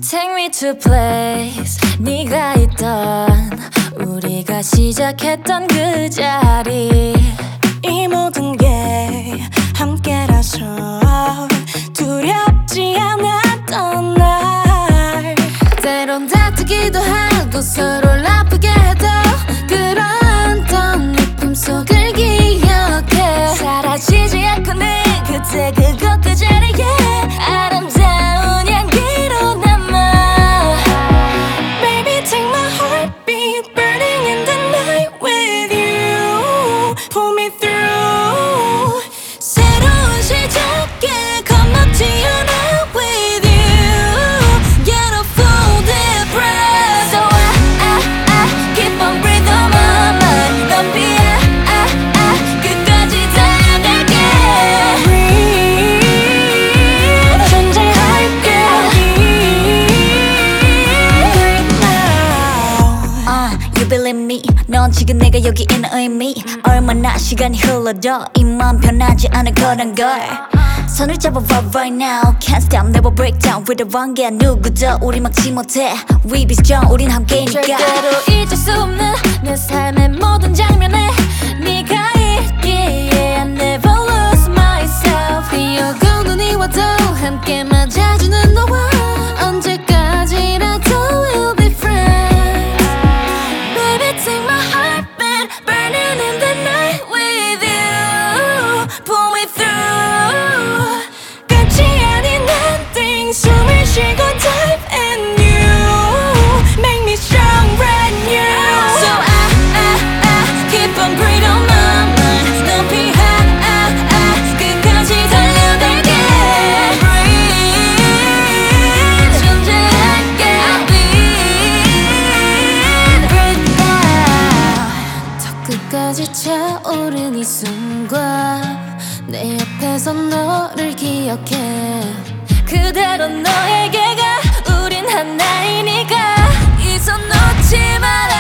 Take me to place 네가 있던 우리가 시작했던 그 자리 이 모든 게 함께라서 두렵지 않았던 날 때론 다투기도 하고 서로를 아프게 해도 끌어안던 느낌 속을 기억해 사라지지 않고는 그때 그곳 그 자리에 아름다운 향기로 남아 Baby take my heartbeat burning in the night with you Pull me through 새로운 시작에 겁먹지 않아 with you Get a full deep breath So I keep on breathing on my mind 넌 피해 끝까지 달려갈게 Breathe 존재할게 Breathe now You believe me 넌 지금 내가 여기 있는 의미 얼마나 시간이 흘러도 이 맘 변하지 않을 거란 걸 손을 잡아봐 right now Can't stop never break down with the wrong 게 누구도 우리 막지 못해 We be strong 우린 함께니까 절대로 잊을 수 없는 내 삶의 모든 장면에 네가 있기에 I never lose myself 비오고 눈이 와도 함께 맞아주는 너와 언제까지라도 we'll be friends Baby take my heartbeat burning in the night with you Pull me through 끝이 아닌 nothing 숨을 쉬고 dive in you Make me strong brand new So I keep on breathing on my mind 넌 피해 끝까지 달려갈게 Breathe 존재할게 Breathe now 더 끝까지 차오른 이 순간 내 옆에서 너를 기억해 그대로 너에게 가 우린 하나이니까 이 손 놓지 마라